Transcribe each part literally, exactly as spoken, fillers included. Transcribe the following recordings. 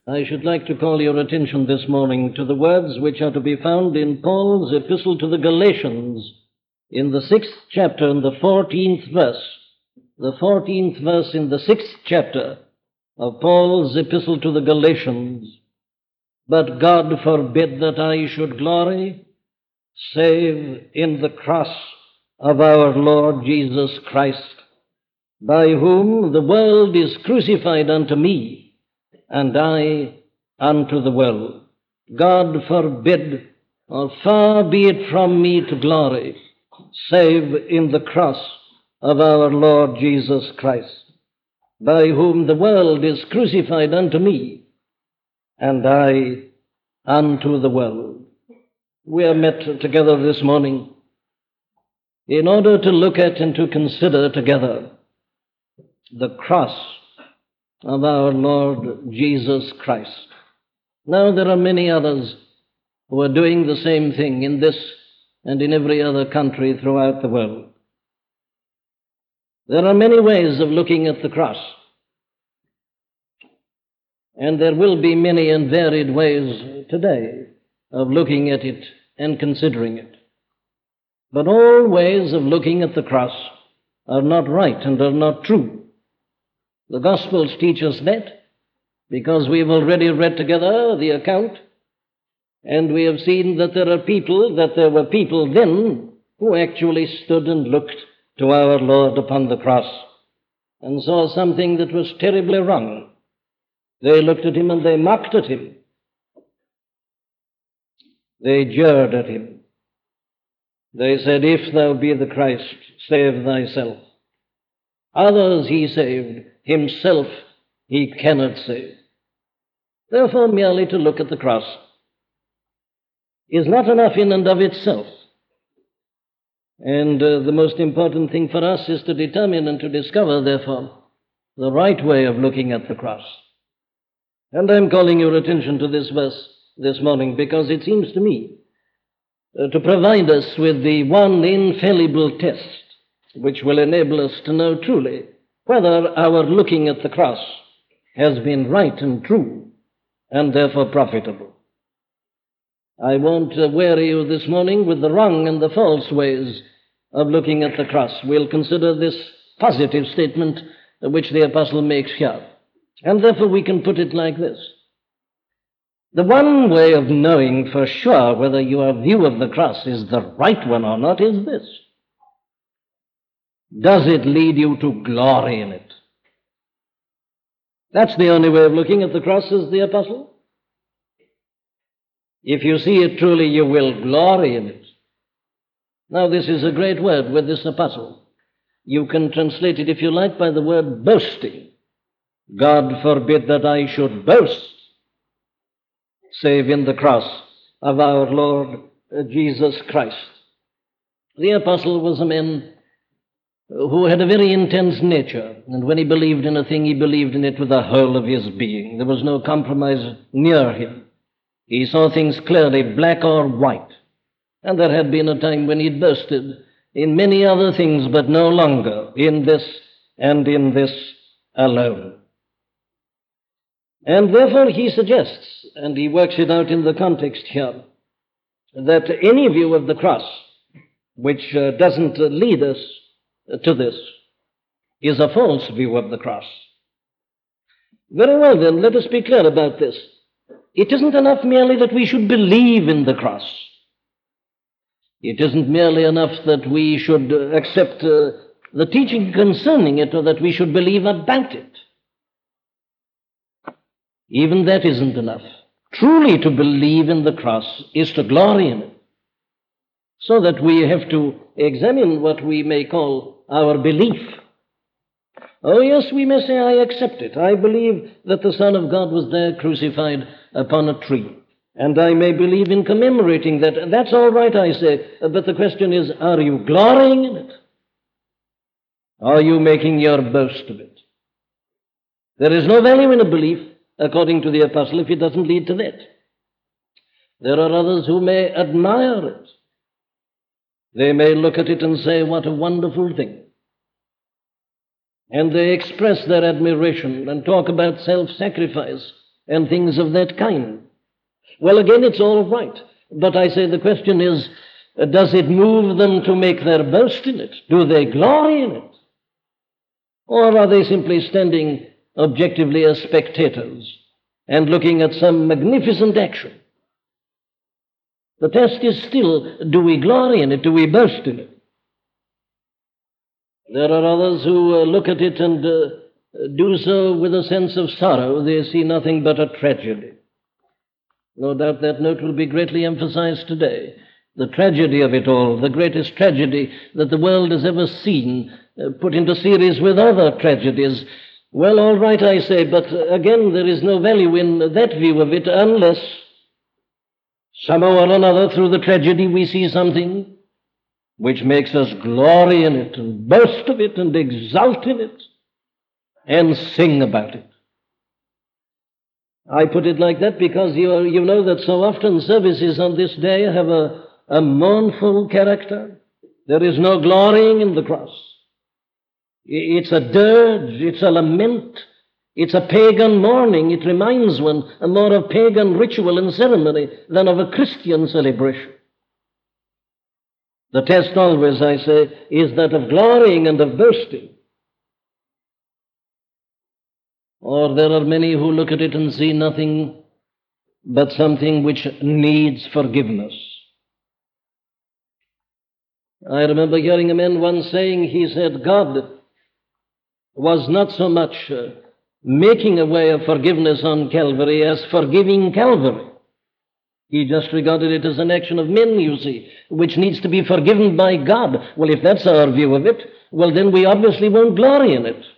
I should like to call your attention this morning to the words which are to be found in Paul's epistle to the Galatians, in the sixth chapter and the fourteenth verse. The fourteenth verse in the sixth chapter of Paul's epistle to the Galatians. But God forbid that I should glory, save in the cross of our Lord Jesus Christ, by whom the world is crucified unto me, and I unto the world. God forbid, or far be it from me to glory, save in the cross of our Lord Jesus Christ, by whom the world is crucified unto me, and I unto the world. We are met together this morning in order to look at and to consider together the cross of our Lord Jesus Christ. Now, there are many others who are doing the same thing in this and in every other country throughout the world. There are many ways of looking at the cross, and there will be many and varied ways today of looking at it and considering it. But all ways of looking at the cross are not right and are not true. The Gospels teach us that, because we've already read together the account, and we have seen that there are people, that there were people then who actually stood and looked to our Lord upon the cross and saw something that was terribly wrong. They looked at him and they mocked at him. They jeered at him. They said, "If thou be the Christ, save thyself." Others he saved, himself he cannot save. Therefore, merely to look at the cross is not enough in and of itself. And uh, the most important thing for us is to determine and to discover, therefore, the right way of looking at the cross. And I'm calling your attention to this verse this morning because it seems to me uh, to provide us with the one infallible test which will enable us to know truly whether our looking at the cross has been right and true and therefore profitable. I won't uh, weary you this morning with the wrong and the false ways of looking at the cross. We'll consider this positive statement uh, which the apostle makes here. And therefore we can put it like this. The one way of knowing for sure whether your view of the cross is the right one or not is this. Does it lead you to glory in it? That's the only way of looking at the cross, says the apostle. If you see it truly, you will glory in it. Now, this is a great word with this apostle. You can translate it, if you like, by the word boasting. God forbid that I should boast, save in the cross of our Lord Jesus Christ. The apostle was a man who had a very intense nature, and when he believed in a thing, he believed in it with the whole of his being. There was no compromise near him. He saw things clearly, black or white. And there had been a time when he'd boasted in many other things, but no longer in this and in this alone. And therefore he suggests, and he works it out in the context here, that any view of the cross which uh, doesn't uh, lead us to this is a false view of the cross. Very well, then, let us be clear about this. It isn't enough merely that we should believe in the cross. It isn't merely enough that we should uh, accept uh, the teaching concerning it, or that we should believe about it. Even that isn't enough. Truly to believe in the cross is to glory in it. So that we have to examine what we may call our belief. Oh, yes, we may say, I accept it. I believe that the Son of God was there crucified upon a tree. And I may believe in commemorating that. That's all right, I say. But the question is, are you glorying in it? Are you making your boast of it? There is no value in a belief, according to the apostle, if it doesn't lead to that. There are others who may admire it. They may look at it and say, what a wonderful thing. And they express their admiration and talk about self-sacrifice and things of that kind. Well, again, it's all right. But I say the question is, uh, does it move them to make their boast in it? Do they glory in it? Or are they simply standing objectively as spectators and looking at some magnificent action? The test is still, do we glory in it? Do we boast in it? There are others who uh, look at it and uh, do so with a sense of sorrow. They see nothing but a tragedy. No doubt that note will be greatly emphasized today. The tragedy of it all, the greatest tragedy that the world has ever seen, uh, put into series with other tragedies. Well, all right, I say, but uh, again, there is no value in that view of it unless somehow or another, through the tragedy, we see something which makes us glory in it and boast of it and exult in it and sing about it. I put it like that because you, are, you know that so often services on this day have a, a mournful character. There is no glorying in the cross. It's a dirge, it's a lament, it's a pagan mourning. It reminds one more of pagan ritual and ceremony than of a Christian celebration. The test always, I say, is that of glorying and of boasting. Or there are many who look at it and see nothing but something which needs forgiveness. I remember hearing a man once saying, he said, God was not so much uh, making a way of forgiveness on Calvary as forgiving Calvary. He just regarded it as an action of men, you see, which needs to be forgiven by God. Well, if that's our view of it, well, then we obviously won't glory in it.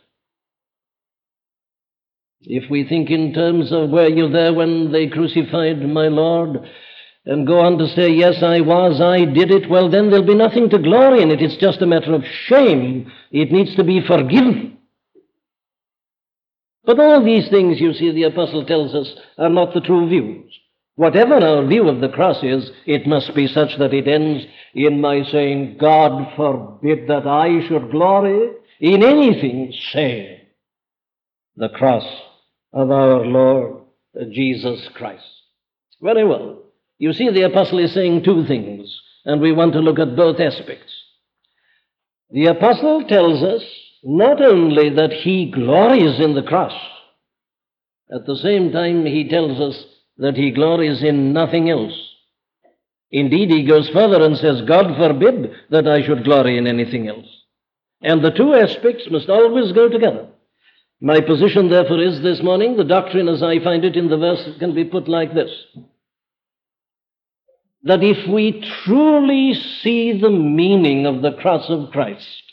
If we think in terms of were you there when they crucified my Lord, and go on to say, yes, I was, I did it, well, then there'll be nothing to glory in it. It's just a matter of shame. It needs to be forgiven. But all these things, you see, the apostle tells us, are not the true views. Whatever our view of the cross is, it must be such that it ends in my saying, God forbid that I should glory in anything save the cross of our Lord Jesus Christ. Very well. You see, the apostle is saying two things, and we want to look at both aspects. The apostle tells us not only that he glories in the cross, at the same time he tells us that he glories in nothing else. Indeed, he goes further and says, God forbid that I should glory in anything else. And the two aspects must always go together. My position, therefore, is this morning, the doctrine as I find it in the verse can be put like this: that if we truly see the meaning of the cross of Christ,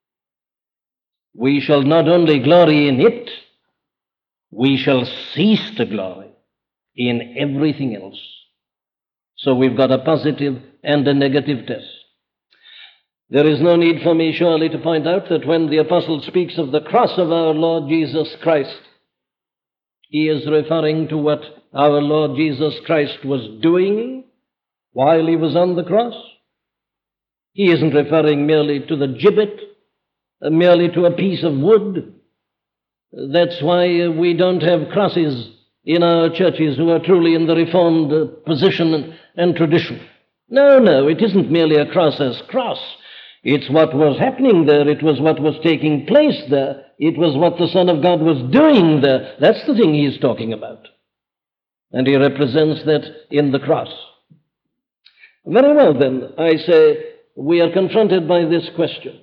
we shall not only glory in it, we shall cease to glory in everything else. So we've got a positive and a negative test. There is no need for me surely to point out that when the apostle speaks of the cross of our Lord Jesus Christ, he is referring to what our Lord Jesus Christ was doing while he was on the cross. He isn't referring merely to the gibbet, uh, merely to a piece of wood. That's why uh, we don't have crosses in our churches who are truly in the Reformed uh, position and, and tradition. No, no, it isn't merely a cross as cross. It's what was happening there. It was what was taking place there. It was what the Son of God was doing there. That's the thing he's talking about. And he represents that in the cross. Very well, then, I say, we are confronted by this question.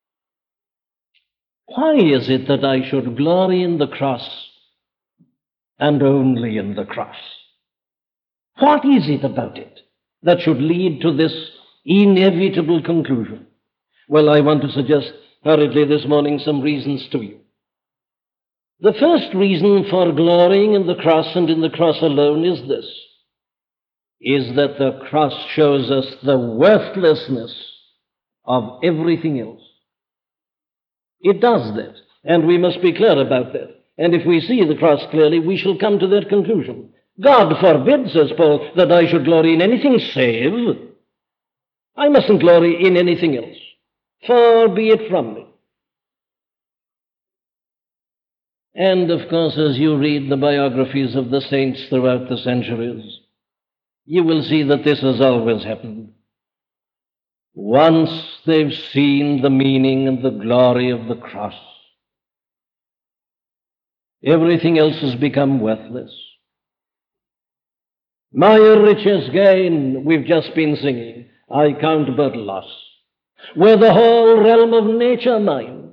Why is it that I should glory in the cross and only in the cross? What is it about it that should lead to this inevitable conclusion? Well, I want to suggest hurriedly this morning some reasons to you. The first reason for glorying in the cross and in the cross alone is this, is that the cross shows us the worthlessness of everything else. It does that, and we must be clear about that. And if we see the cross clearly, we shall come to that conclusion. God forbid, says Paul, that I should glory in anything save. I mustn't glory in anything else. Far be it from me. And, of course, as you read the biographies of the saints throughout the centuries, you will see that this has always happened. Once they've seen the meaning and the glory of the cross, everything else has become worthless. My richest gain, we've just been singing, I count but loss. Were the whole realm of nature mine,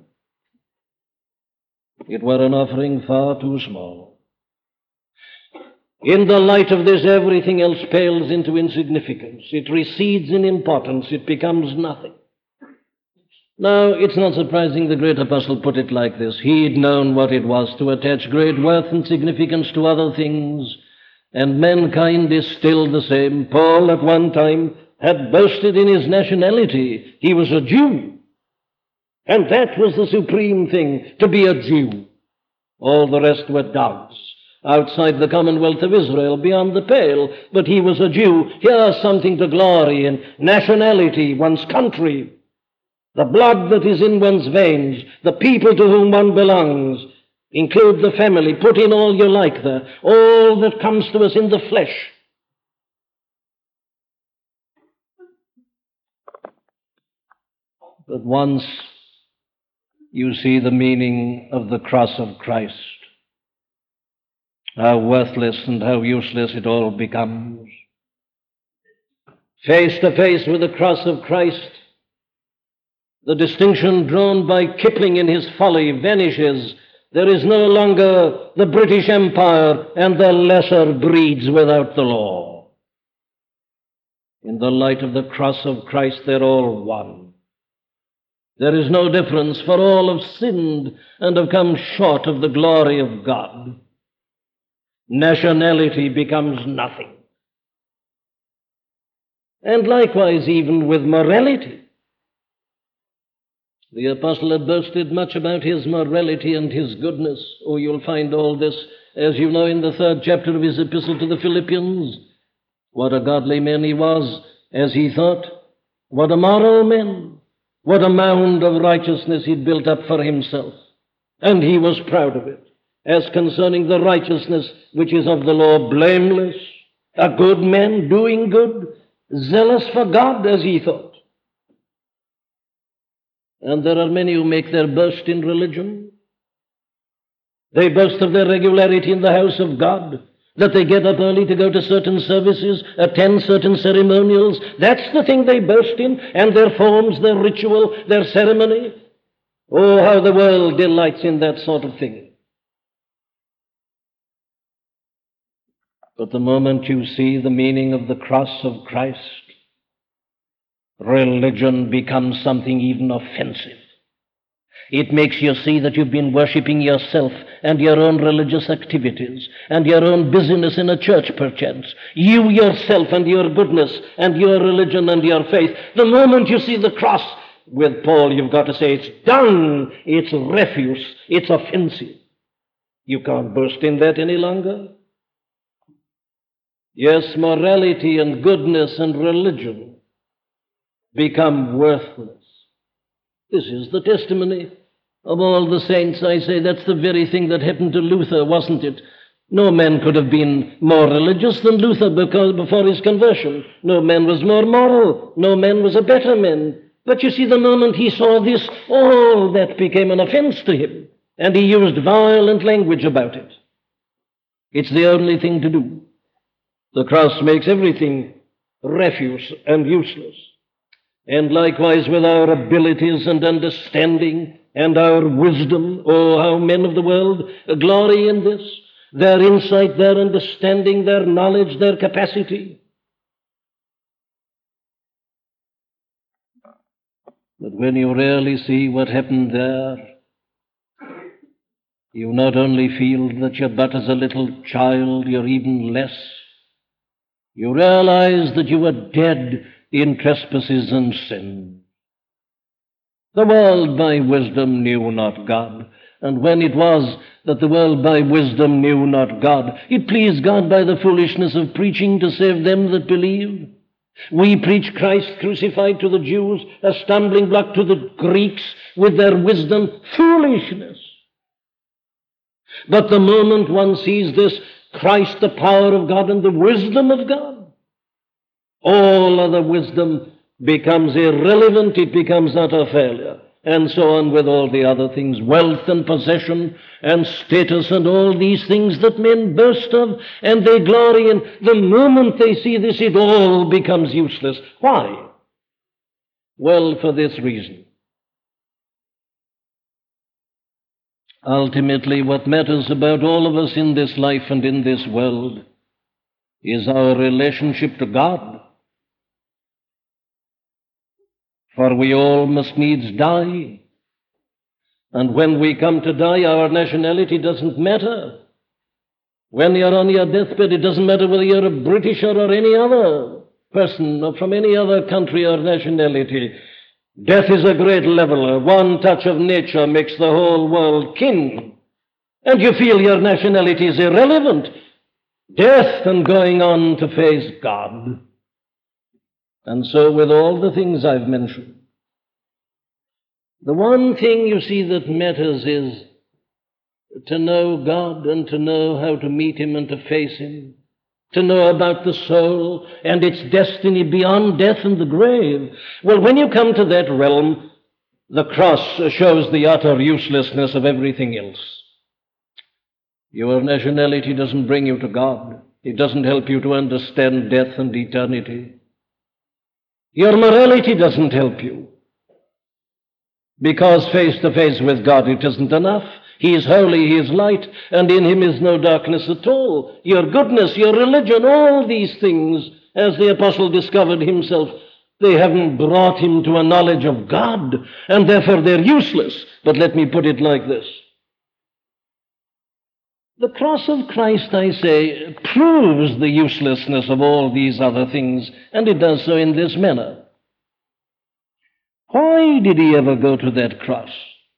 it were an offering far too small. In the light of this, everything else pales into insignificance. It recedes in importance. It becomes nothing. Now, it's not surprising the great apostle put it like this. He'd known what it was to attach great worth and significance to other things, and mankind is still the same. Paul, at one time, had boasted in his nationality. He was a Jew, and that was the supreme thing, to be a Jew. All the rest were dogs, outside the commonwealth of Israel, beyond the pale. But he was a Jew. Here's something to glory in: nationality, one's country, the blood that is in one's veins, the people to whom one belongs. Include the family, put in all you like there, all that comes to us in the flesh. But once you see the meaning of the cross of Christ, how worthless and how useless it all becomes. Face to face with the cross of Christ, the distinction drawn by Kipling in his Folly vanishes. There is no longer the British Empire and the lesser breeds without the law. In the light of the cross of Christ, they're all one. There is no difference, for all have sinned and have come short of the glory of God. Nationality becomes nothing. And likewise, even with morality. The apostle had boasted much about his morality and his goodness. Oh, you'll find all this, as you know, in the third chapter of his epistle to the Philippians. What a godly man he was, as he thought. What a moral man. What a mound of righteousness he'd built up for himself. And he was proud of it. As concerning the righteousness which is of the law, blameless, a good man, doing good, zealous for God, as he thought. And there are many who make their boast in religion. They boast of their regularity in the house of God, that they get up early to go to certain services, attend certain ceremonials. That's the thing they boast in, and their forms, their ritual, their ceremony. Oh, how the world delights in that sort of thing. But the moment you see the meaning of the cross of Christ, religion becomes something even offensive. It makes you see that you've been worshipping yourself and your own religious activities and your own busyness in a church, perchance. You yourself and your goodness and your religion and your faith. The moment you see the cross, with Paul, you've got to say, it's done, it's refuse, it's offensive. You can't boast in that any longer. Yes, morality and goodness and religion become worthless. This is the testimony of all the saints. I say that's the very thing that happened to Luther, wasn't it? No man could have been more religious than Luther because before his conversion. No man was more moral. No man was a better man. But you see, the moment he saw this, all that became an offense to him, and he used violent language about it. It's the only thing to do. The cross makes everything refuse and useless. And likewise with our abilities and understanding and our wisdom. Oh, how men of the world glory in this. Their insight, their understanding, their knowledge, their capacity. But when you really see what happened there, you not only feel that you're but as a little child, you're even less. You realize that you were dead in trespasses and sin. The world by wisdom knew not God. And when it was that the world by wisdom knew not God, it pleased God by the foolishness of preaching to save them that believe. We preach Christ crucified to the Jews, a stumbling block to the Greeks with their wisdom, foolishness. But the moment one sees this Christ, the power of God and the wisdom of God, all other wisdom becomes irrelevant, it becomes utter failure. And so on with all the other things, wealth and possession and status and all these things that men boast of and they glory in. The moment they see this, it all becomes useless. Why? Well, for this reason. Ultimately, what matters about all of us in this life and in this world is our relationship to God. For we all must needs die. And when we come to die, our nationality doesn't matter. When you're on your deathbed, it doesn't matter whether you're a Britisher or any other person or from any other country or nationality. Death is a great leveler. One touch of nature makes the whole world kin. And you feel your nationality is irrelevant. Death and going on to face God. And so with all the things I've mentioned, the one thing you see that matters is to know God and to know how to meet Him and to face Him, to know about the soul and its destiny beyond death and the grave. Well, when you come to that realm, the cross shows the utter uselessness of everything else. Your nationality doesn't bring you to God. It doesn't help you to understand death and eternity. Your morality doesn't help you. Because face to face with God it isn't enough. He is holy, He is light, and in Him is no darkness at all. Your goodness, your religion, all these things, as the apostle discovered himself, they haven't brought him to a knowledge of God, and therefore they're useless. But let me put it like this. The cross of Christ, I say, proves the uselessness of all these other things, and it does so in this manner. Why did He ever go to that cross?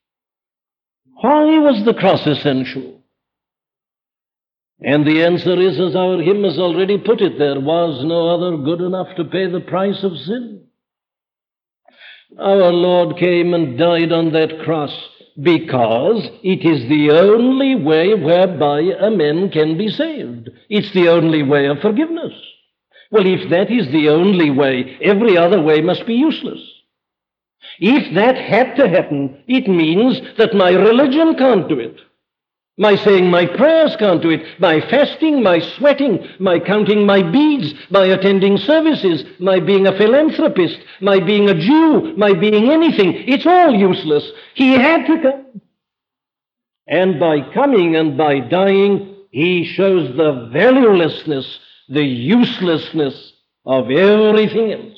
Why was the cross essential? And the answer is, as our hymn has already put it, there was no other good enough to pay the price of sin. Our Lord came and died on that cross because it is the only way whereby a man can be saved. It's the only way of forgiveness. Well, if that is the only way, every other way must be useless. If that had to happen, it means that my religion can't do it. My saying my prayers can't do it. My fasting, my sweating, my counting my beads, my attending services, my being a philanthropist, my being a Jew, my being anything, it's all useless. He had to come. And by coming and by dying, He shows the valuelessness, the uselessness of everything else.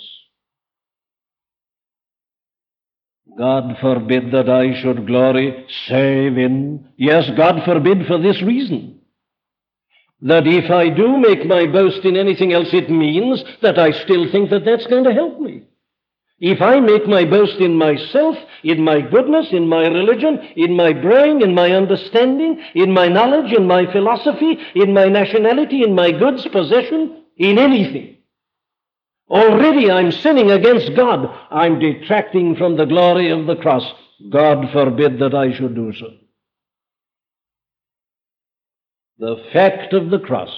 God forbid that I should glory save in, yes, God forbid for this reason, that if I do make my boast in anything else, it means that I still think that that's going to help me. If I make my boast in myself, in my goodness, in my religion, in my brain, in my understanding, in my knowledge, in my philosophy, in my nationality, in my goods, possession, in anything, already I'm sinning against God. I'm detracting from the glory of the cross. God forbid that I should do so. The fact of the cross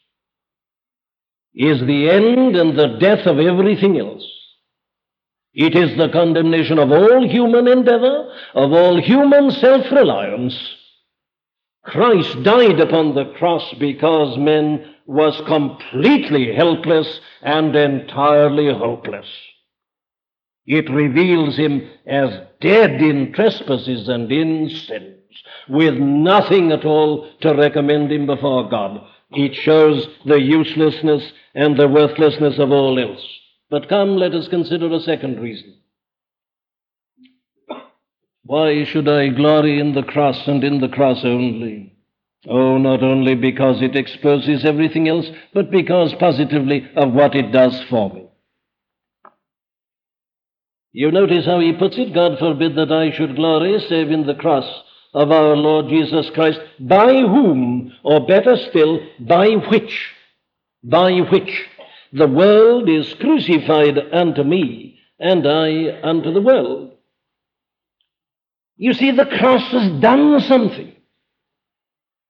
is the end and the death of everything else. It is the condemnation of all human endeavor, of all human self-reliance. Christ died upon the cross because man was completely helpless and entirely hopeless. It reveals him as dead in trespasses and in sins, with nothing at all to recommend him before God. It shows the uselessness and the worthlessness of all else. But come, let us consider a second reason. Why should I glory in the cross and in the cross only? Oh, not only because it exposes everything else, but because positively of what it does for me. You notice how he puts it, God forbid that I should glory save in the cross of our Lord Jesus Christ, by whom, or better still, by which, by which the world is crucified unto me, and I unto the world. You see, the cross has done something.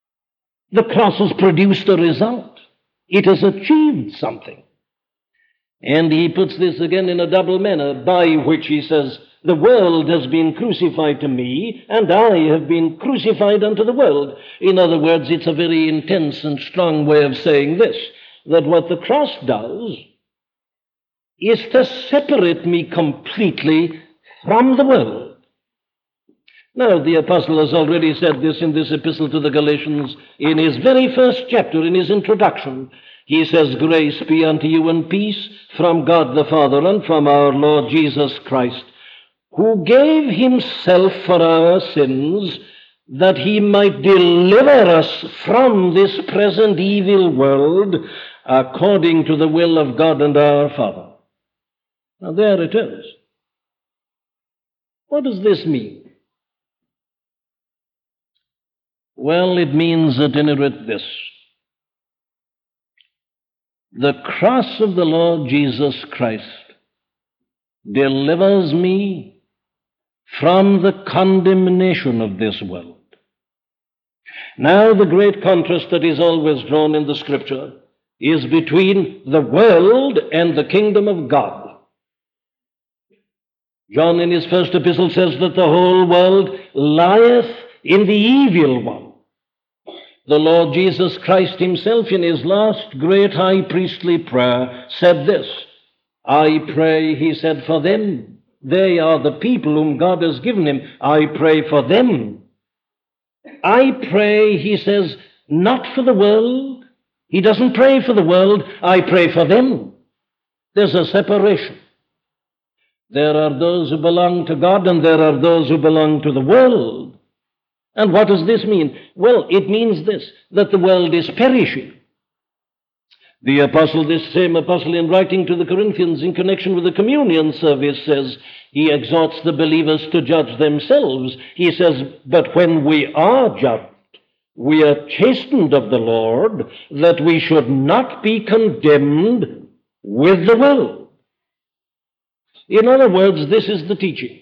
The cross has produced a result. It has achieved something. And he puts this again in a double manner, by which he says, the world has been crucified to me, and I have been crucified unto the world. In other words, it's a very intense and strong way of saying this, that what the cross does is to separate me completely from the world. Now, the apostle has already said this in this epistle to the Galatians in his very first chapter, in his introduction. He says, grace be unto you and peace from God the Father and from our Lord Jesus Christ, who gave himself for our sins, that he might deliver us from this present evil world, according to the will of God and our Father. Now there it is. What does this mean? Well, it means at any rate this. The cross of the Lord Jesus Christ delivers me from the condemnation of this world. Now, the great contrast that is always drawn in the Scripture is between the world and the kingdom of God. John in his first epistle says that the whole world lieth in the evil one. The Lord Jesus Christ himself in his last great high priestly prayer said this, I pray, he said, for them. They are the people whom God has given him. I pray for them. I pray, he says, not for the world. He doesn't pray for the world. I pray for them. There's a separation. There are those who belong to God and there are those who belong to the world. And what does this mean? Well, it means this, that the world is perishing. The apostle, this same apostle, in writing to the Corinthians in connection with the communion service, says, he exhorts the believers to judge themselves. He says, but when we are judged, we are chastened of the Lord, that we should not be condemned with the world. In other words, this is the teaching.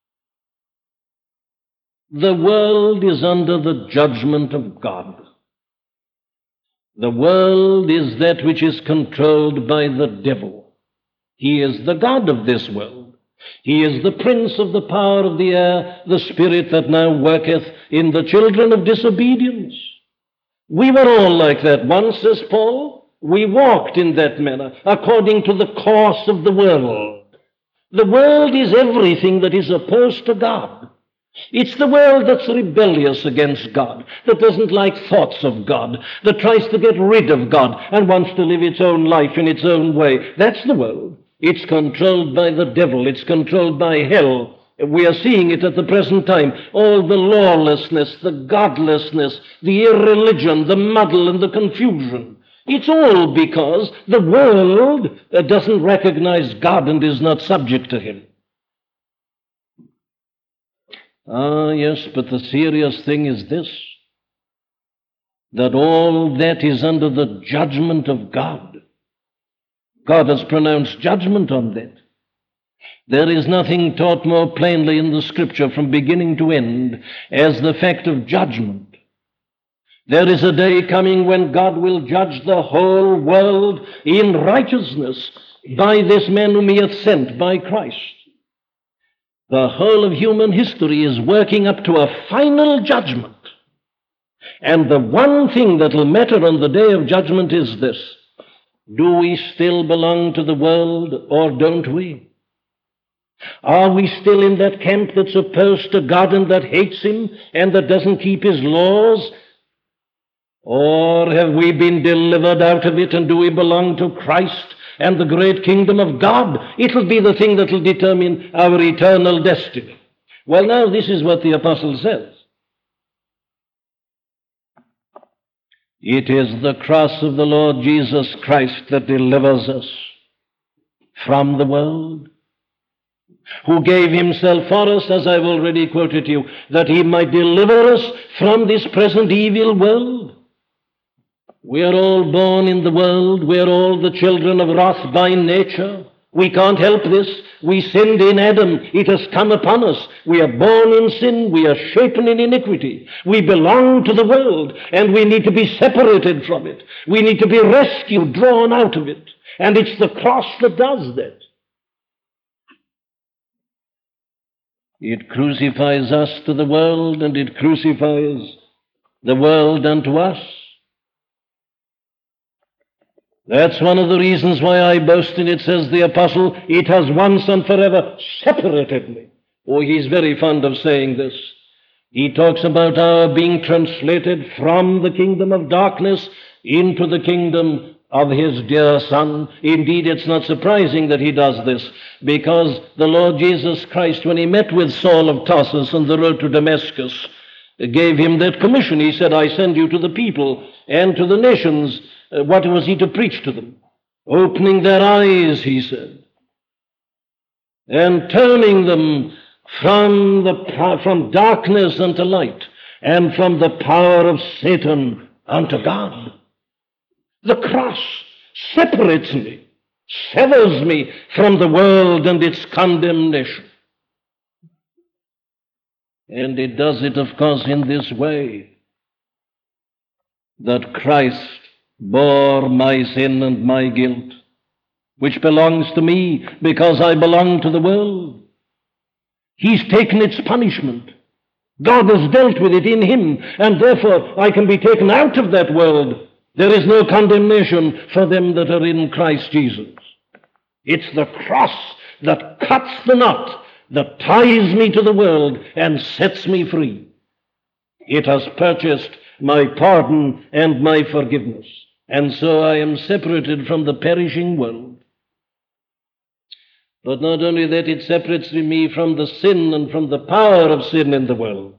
The world is under the judgment of God. The world is that which is controlled by the devil. He is the god of this world. He is the prince of the power of the air, the spirit that now worketh in the children of disobedience. We were all like that once, says Paul. We walked in that manner, according to the course of the world. The world is everything that is opposed to God. It's the world that's rebellious against God, that doesn't like thoughts of God, that tries to get rid of God and wants to live its own life in its own way. That's the world. It's controlled by the devil. It's controlled by hell. We are seeing it at the present time. All the lawlessness, the godlessness, the irreligion, the muddle and the confusion. It's all because the world doesn't recognize God and is not subject to him. Ah, yes, but the serious thing is this, that all that is under the judgment of God. God has pronounced judgment on that. There is nothing taught more plainly in the Scripture from beginning to end as the fact of judgment. There is a day coming when God will judge the whole world in righteousness by this man whom he hath sent, by Christ. The whole of human history is working up to a final judgment. And the one thing that will matter on the day of judgment is this. Do we still belong to the world or don't we? Are we still in that camp that's opposed to God and that hates him and that doesn't keep his laws? Or have we been delivered out of it and do we belong to Christ and the great kingdom of God? It'll be the thing that will determine our eternal destiny. Well, now, this is what the apostle says. It is the cross of the Lord Jesus Christ that delivers us from the world, who gave himself for us, as I've already quoted you, that he might deliver us from this present evil world. We are all born in the world. We are all the children of wrath by nature. We can't help this. We sinned in Adam. It has come upon us. We are born in sin. We are shapen in iniquity. We belong to the world, and we need to be separated from it. We need to be rescued, drawn out of it. And it's the cross that does that. It crucifies us to the world, and it crucifies the world unto us. That's one of the reasons why I boast in it, says the apostle, it has once and forever separated me. Oh, he's very fond of saying this. He talks about our being translated from the kingdom of darkness into the kingdom of his dear Son. Indeed, it's not surprising that he does this, because the Lord Jesus Christ, when he met with Saul of Tarsus on the road to Damascus, gave him that commission. He said, I send you to the people and to the nations. Uh, what was he to preach to them? Opening their eyes, he said, and turning them from the from darkness unto light, and from the power of Satan unto God. The cross separates me, severs me from the world and its condemnation. And it does it, of course, in this way, that Christ bore my sin and my guilt, which belongs to me because I belong to the world. He's taken its punishment. God has dealt with it in him, and therefore I can be taken out of that world. There is no condemnation for them that are in Christ Jesus. It's the cross that cuts the knot, that ties me to the world and sets me free. It has purchased my pardon and my forgiveness, and so I am separated from the perishing world. But not only that, it separates me from the sin and from the power of sin in the world.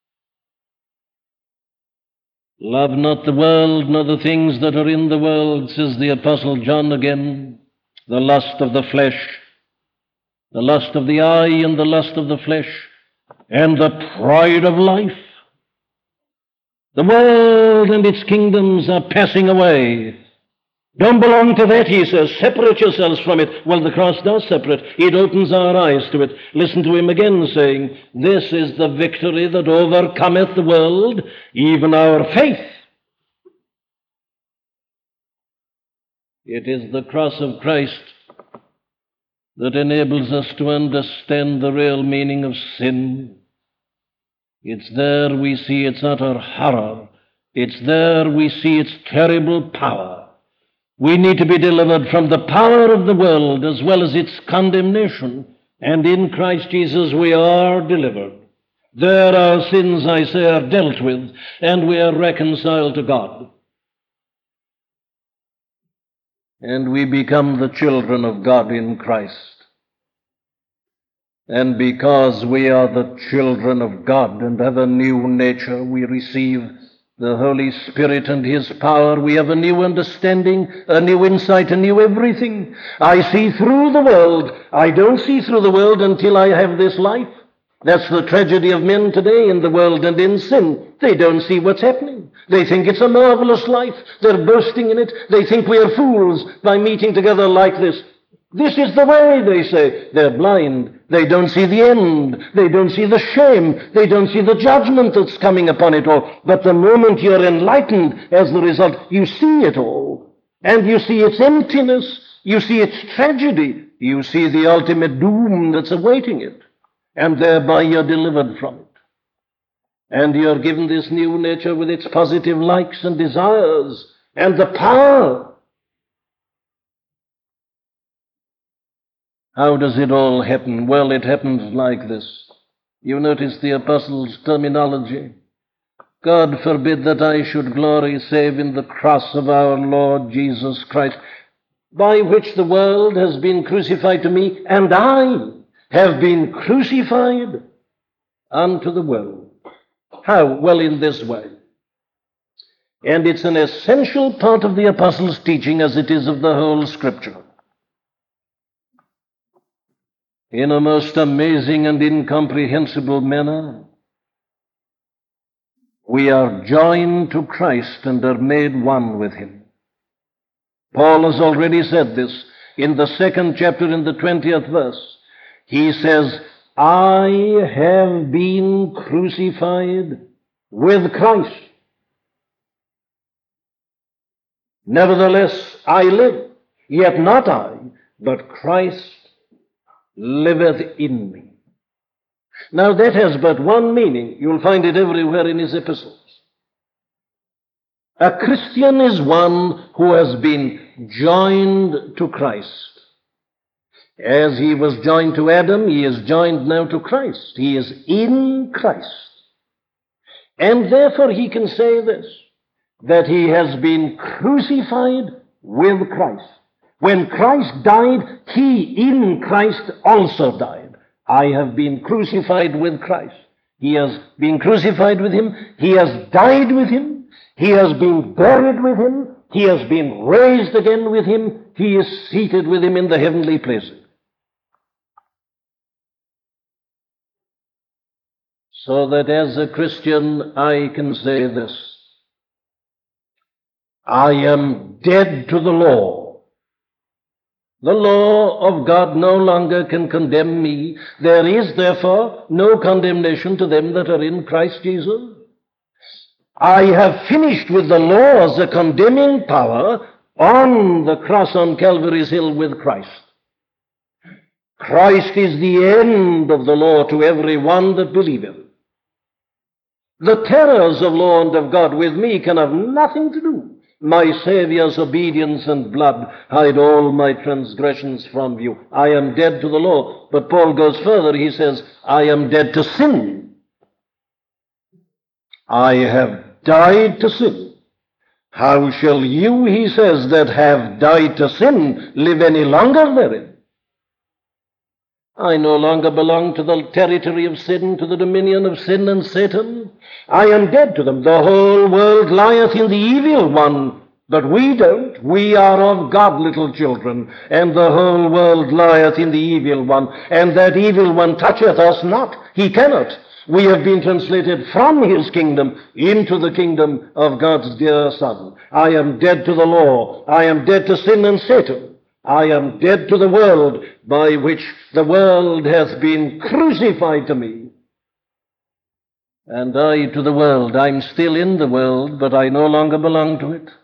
Love not the world, nor the things that are in the world, says the Apostle John again. The lust of the flesh, the lust of the eye, and the lust of the flesh, and the pride of life. The world and its kingdoms are passing away. Don't belong to that, he says. Separate yourselves from it. Well, the cross does separate. It opens our eyes to it. Listen to him again saying, this is the victory that overcometh the world, even our faith. It is the cross of Christ that enables us to understand the real meaning of sin. It's there we see its utter horror. It's there we see its terrible power. We need to be delivered from the power of the world as well as its condemnation, and in Christ Jesus we are delivered. There our sins, I say, are dealt with, and we are reconciled to God. And we become the children of God in Christ. And because we are the children of God and have a new nature, we receive the Holy Spirit and his power. We have a new understanding, a new insight, a new everything. I see through the world. I don't see through the world until I have this life. That's the tragedy of men today in the world and in sin. They don't see what's happening. They think it's a marvelous life. They're boasting in it. They think we are fools by meeting together like this. This is the way, they say. They're blind. They don't see the end. They don't see the shame. They don't see the judgment that's coming upon it all. But the moment you're enlightened as the result, you see it all. And you see its emptiness. You see its tragedy. You see the ultimate doom that's awaiting it. And thereby you're delivered from it. And you're given this new nature with its positive likes and desires and the power. How does it all happen? Well, it happens like this. You notice the apostles' terminology. God forbid that I should glory save in the cross of our Lord Jesus Christ, by which the world has been crucified to me, and I have been crucified unto the world. How? Well, in this way. And it's an essential part of the apostles' teaching, as it is of the whole Scripture. In a most amazing and incomprehensible manner, we are joined to Christ and are made one with him. Paul has already said this. in the second chapter, in the twentieth verse, he says, I have been crucified with Christ. Nevertheless, I live, yet not I, but Christ liveth in me. Now that has but one meaning. You'll find it everywhere in his epistles. A Christian is one who has been joined to Christ. As he was joined to Adam, he is joined now to Christ. He is in Christ. And therefore he can say this, that he has been crucified with Christ. When Christ died, he in Christ also died. I have been crucified with Christ. He has been crucified with him. He has died with him. He has been buried with him. He has been raised again with him. He is seated with him in the heavenly places. So that as a Christian, I can say this. I am dead to the law. The law of God no longer can condemn me. There is, therefore, no condemnation to them that are in Christ Jesus. I have finished with the law as a condemning power on the cross on Calvary's hill with Christ. Christ is the end of the law to every one that believeth. The terrors of law and of God with me can have nothing to do. My Saviour's obedience and blood hide all my transgressions from you. I am dead to the law. But Paul goes further. He says, I am dead to sin. I have died to sin. How shall you, he says, that have died to sin, live any longer therein? I no longer belong to the territory of sin, to the dominion of sin and Satan. I am dead to them. The whole world lieth in the evil one, but we don't. We are of God, little children, and the whole world lieth in the evil one, and that evil one toucheth us not. He cannot. We have been translated from his kingdom into the kingdom of God's dear Son. I am dead to the law. I am dead to sin and Satan. I am dead to the world, by which the world hath been crucified to me. And I to the world. I'm still in the world, but I no longer belong to it.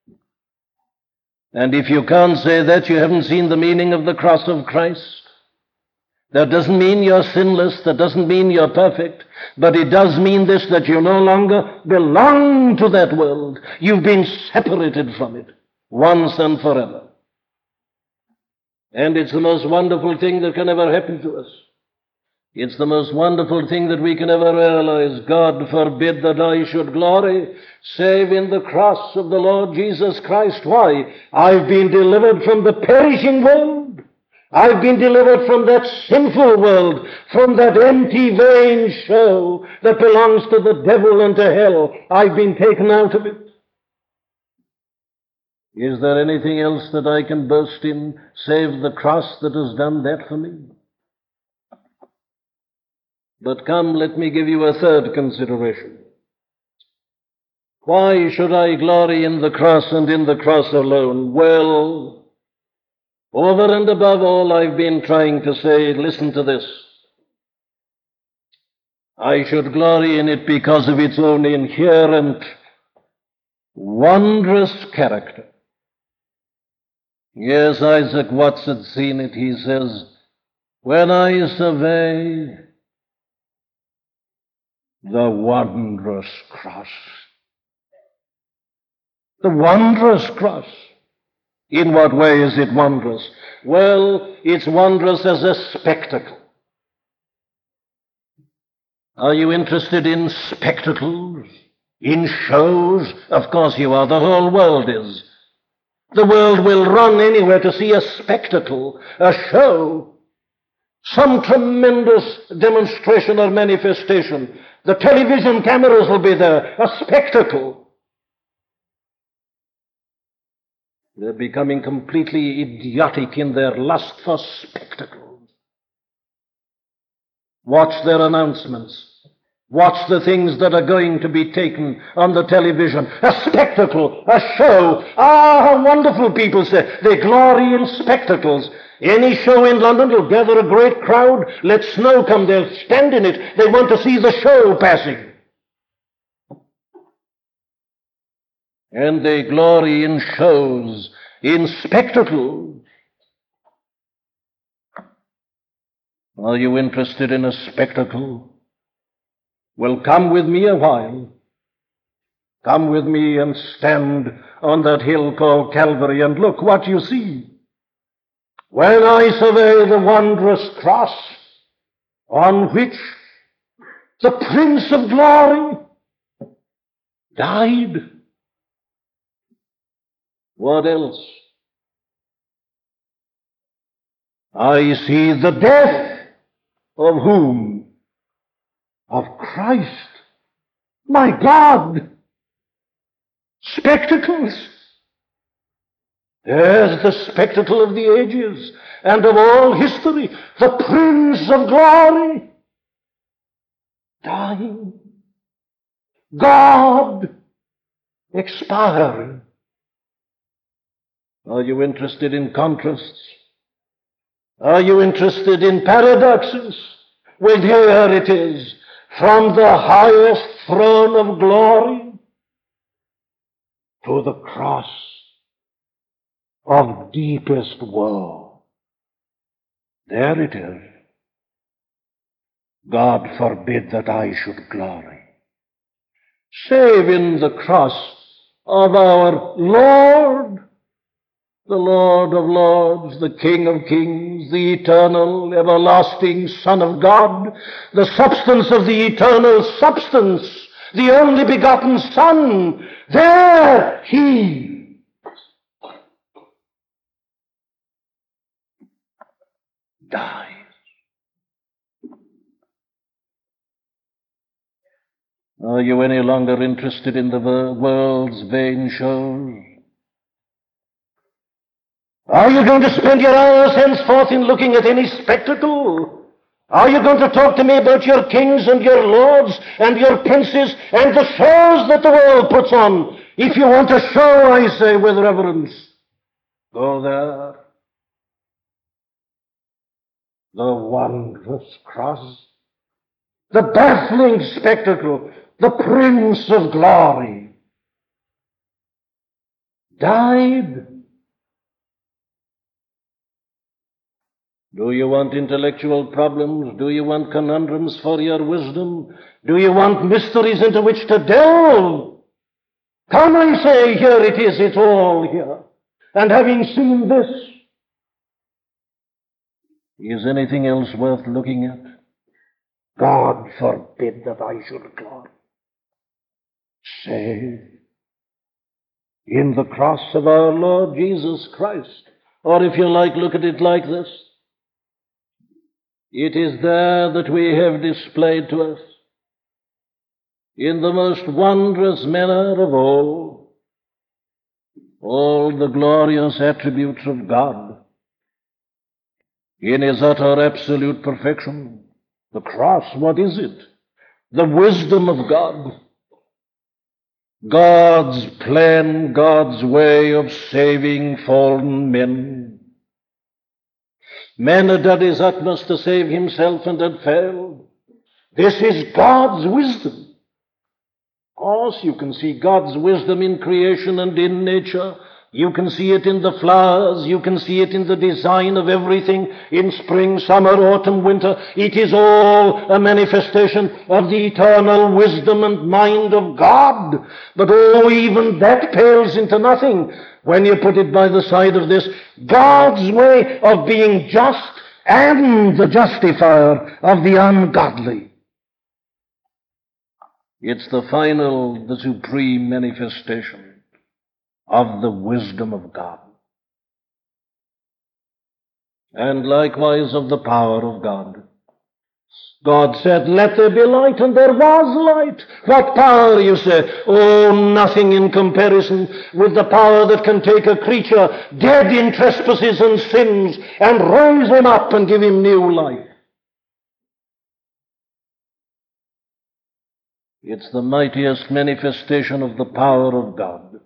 And if you can't say that, you haven't seen the meaning of the cross of Christ. That doesn't mean you're sinless. That doesn't mean you're perfect. But it does mean this, that you no longer belong to that world. You've been separated from it once and forever. And it's the most wonderful thing that can ever happen to us. It's the most wonderful thing that we can ever realize. God forbid that I should glory save in the cross of the Lord Jesus Christ. Why? I've been delivered from the perishing world. I've been delivered from that sinful world, from that empty, vain show that belongs to the devil and to hell. I've been taken out of it. Is there anything else that I can boast in save the cross that has done that for me? But come, let me give you a third consideration. Why should I glory in the cross and in the cross alone? Well, over and above all I've been trying to say, listen to this. I should glory in it because of its own inherent, wondrous character. Yes, Isaac Watts had seen it. He says, when I survey the wondrous cross, the wondrous cross. In what way is it wondrous? Well, it's wondrous as a spectacle. Are you interested in spectacles, in shows? Of course you are. The whole world is. The world will run anywhere to see a spectacle, a show, some tremendous demonstration or manifestation. The television cameras will be there, a spectacle. They're becoming completely idiotic in their lust for spectacles. Watch their announcements. Watch the things that are going to be taken on the television. A spectacle, a show. Ah, how wonderful, people say. They glory in spectacles. Any show in London, you'll gather a great crowd. Let snow come, they'll stand in it. They want to see the show passing. And they glory in shows, in spectacles. Are you interested in a spectacle? Well, come with me a while. Come with me and stand on that hill called Calvary and look what you see. When I survey the wondrous cross on which the Prince of Glory died. What else? I see the death of whom? Of Christ. My God! Spectacles. There's the spectacle of the ages and of all history, the Prince of Glory dying. God expiring. Are you interested in contrasts? Are you interested in paradoxes? Well, here it is. From the highest throne of glory to the cross of deepest woe. There it is. God forbid that I should glory, save in the cross of our Lord, the Lord of lords, the King of kings, the eternal, everlasting Son of God, the substance of the eternal substance, the only begotten Son. There he dies. Are you any longer interested in the world's vain shows? Are you going to spend your hours henceforth in looking at any spectacle? Are you going to talk to me about your kings and your lords and your princes and the shows that the world puts on? If you want a show, I say with reverence, go there. The wondrous cross, the baffling spectacle, the Prince of Glory died. Do you want intellectual problems? Do you want conundrums for your wisdom? Do you want mysteries into which to delve? Come and say, here it is, it's all here. And having seen this, is anything else worth looking at? God forbid that I should glory, save in the cross of our Lord Jesus Christ. Or if you like, look at it like this. It is there that we have displayed to us, in the most wondrous manner of all, all the glorious attributes of God, in his utter absolute perfection. The cross, what is it? The wisdom of God. God's plan, God's way of saving fallen men. Man had done his utmost to save himself and had failed. This is God's wisdom. Of course, you can see God's wisdom in creation and in nature. You can see it in the flowers. You can see it in the design of everything, in spring, summer, autumn, winter. It is all a manifestation of the eternal wisdom and mind of God. But oh, even that pales into nothing when you put it by the side of this, God's way of being just and the justifier of the ungodly. It's the final, the supreme manifestation of the wisdom of God. And likewise of the power of God. God said, let there be light, and there was light. What power, you say? Oh, nothing in comparison with the power that can take a creature dead in trespasses and sins and raise him up and give him new life. It's the mightiest manifestation of the power of God.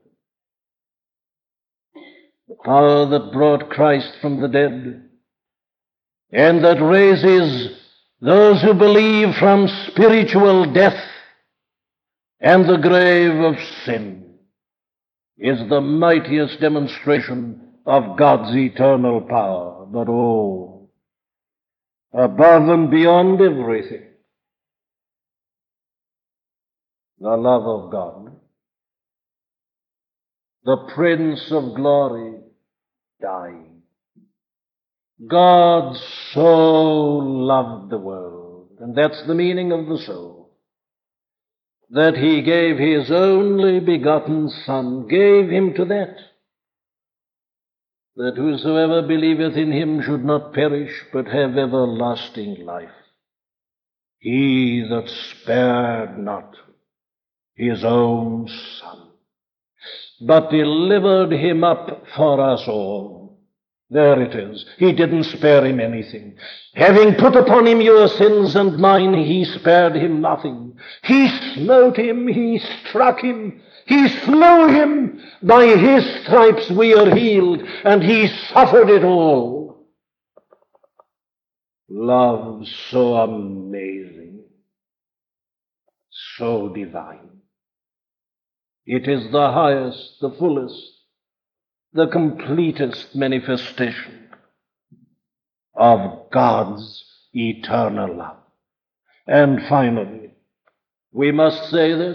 The power that brought Christ from the dead and that raises those who believe from spiritual death and the grave of sin is the mightiest demonstration of God's eternal power. But oh, above and beyond everything, the love of God. The Prince of Glory died. God so loved the world, and that's the meaning of the soul, that he gave his only begotten Son, gave him to that, that whosoever believeth in him should not perish, but have everlasting life. He that spared not his own Son, but delivered him up for us all. There it is. He didn't spare him anything. Having put upon him your sins and mine, he spared him nothing. He smote him, he struck him, he slew him. By his stripes we are healed, and he suffered it all. Love so amazing, so divine. It is the highest, the fullest, the completest manifestation of God's eternal love. And finally, we must say this: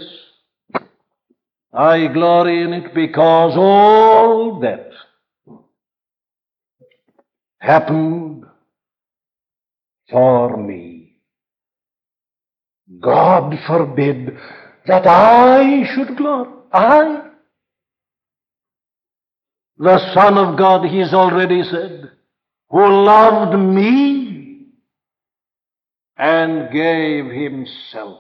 I glory in it because all that happened for me. God forbid that I should glory. I, the Son of God, he's already said, who loved me and gave himself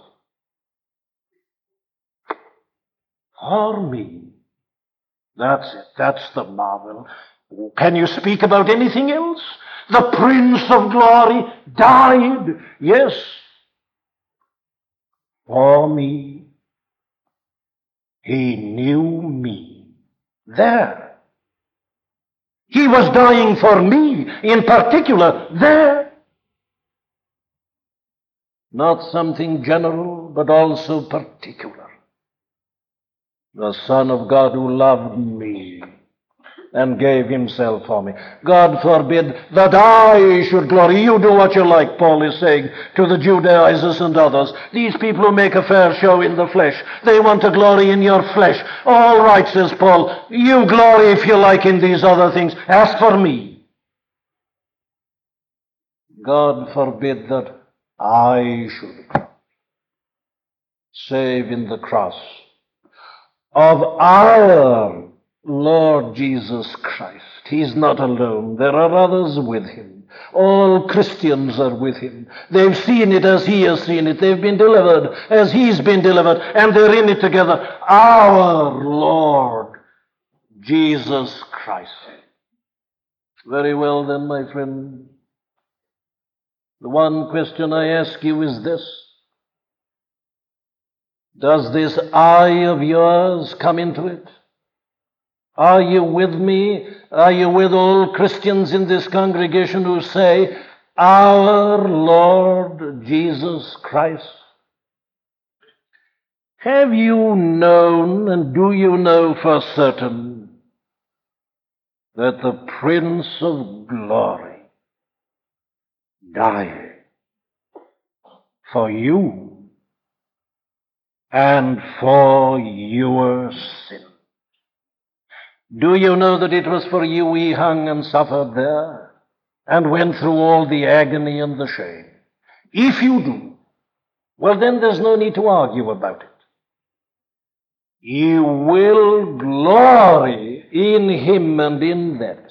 for me. That's it. That's the marvel. Can you speak about anything else? The Prince of Glory died, yes, for me. He knew me. There. He was dying for me in particular. There. Not something general, but also particular. The Son of God who loved me and gave himself for me. God forbid that I should glory. You do what you like, Paul is saying to the Judaizers and others. These people who make a fair show in the flesh, they want to glory in your flesh. All right, says Paul, you glory if you like in these other things. As for me, God forbid that I should save in the cross of our Lord Jesus Christ. He's not alone. There are others with him. All Christians are with him. They've seen it as he has seen it. They've been delivered as he's been delivered, and they're in it together. Our Lord Jesus Christ. Very well then, my friend. The one question I ask you is this: does this I of yours come into it? Are you with me? Are you with all Christians in this congregation who say, our Lord Jesus Christ? Have you known, and do you know for certain, that the Prince of Glory died for you and for your sin? Do you know that it was for you he hung and suffered there and went through all the agony and the shame? If you do, well, then there's no need to argue about it. You will glory in him and in that,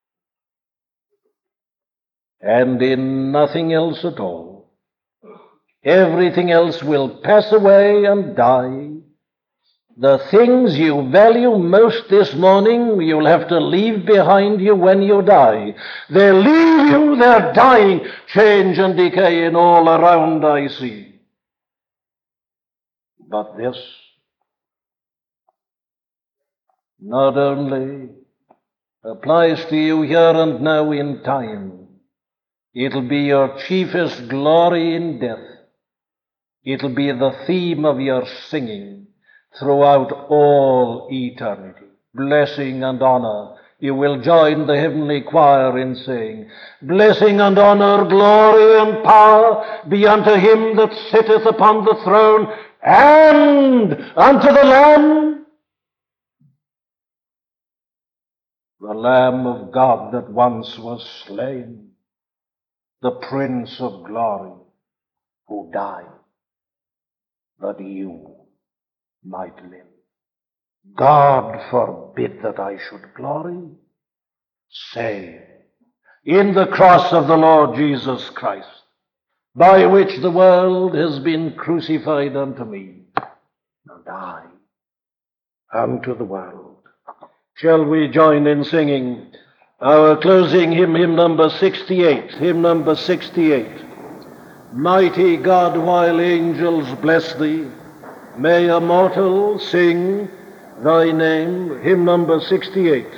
and in nothing else at all. Everything else will pass away and die. The things you value most this morning, you'll have to leave behind you when you die. They leave you, they're dying, change and decay in all around I see. but this. Not only applies to you here and now in time, it'll be your chiefest glory in death. It'll be the theme of your singing throughout all eternity. Blessing and honor. You will join the heavenly choir in saying, blessing and honor, glory and power be unto him that sitteth upon the throne and unto the Lamb. The Lamb of God that once was slain, the Prince of glory who died, that you might live. God forbid that I should glory, save in the cross of the Lord Jesus Christ, by which the world has been crucified unto me, and I unto the world. Shall we join in singing our closing hymn, hymn number sixty-eight, hymn number sixty-eight. Mighty God, while angels bless thee, may a mortal sing thy name, hymn number sixty-eight.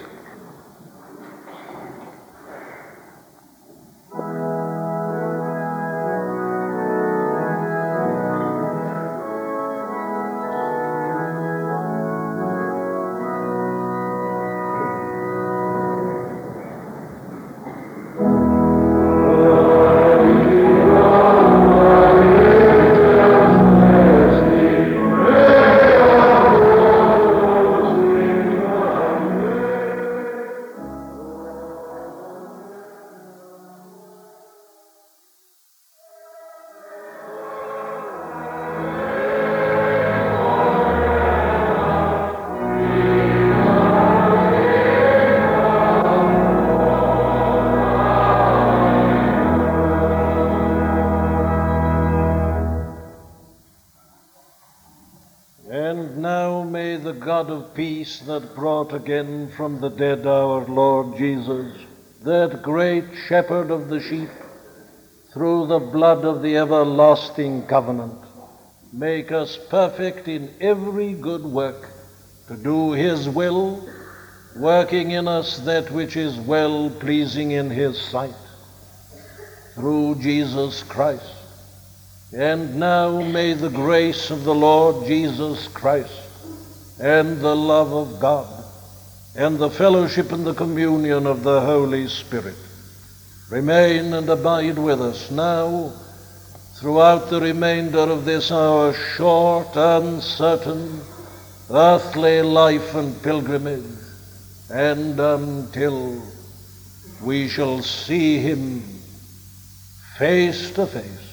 Peace that brought again from the dead our Lord Jesus, that great shepherd of the sheep, through the blood of the everlasting covenant, make us perfect in every good work, to do his will, working in us that which is well-pleasing in his sight, through Jesus Christ. And now may the grace of the Lord Jesus Christ, and the love of God, and the fellowship and the communion of the Holy Spirit remain and abide with us now throughout the remainder of this our short, uncertain, earthly life and pilgrimage, and until we shall see him face to face.